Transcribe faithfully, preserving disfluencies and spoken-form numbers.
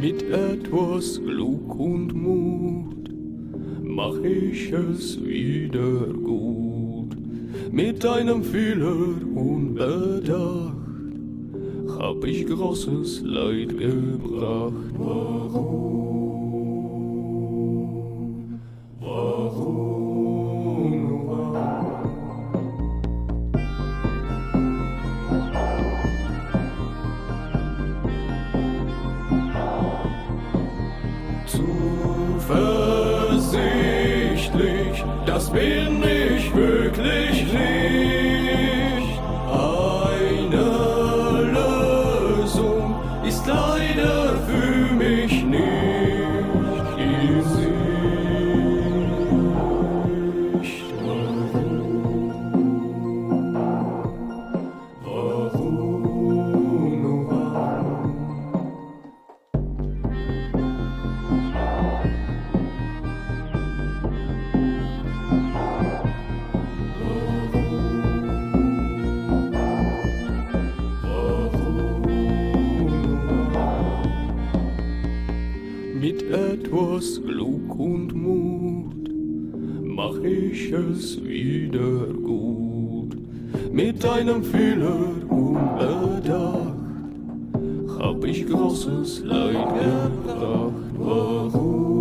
Mit etwas Glück und Mut mach ich es wieder gut. Mit einem Fehler unbedacht hab ich großes Leid gebracht. Warum? Warum? Zuversichtlich, das bin ich wirklich nicht. Eine Lösung ist leider für mich nicht in Sicht. Warum? Warum? Mit etwas Glück und Mut mach ich es wieder gut. Mit einem Fehler unbedacht hab ich großes Leid gebracht. Warum?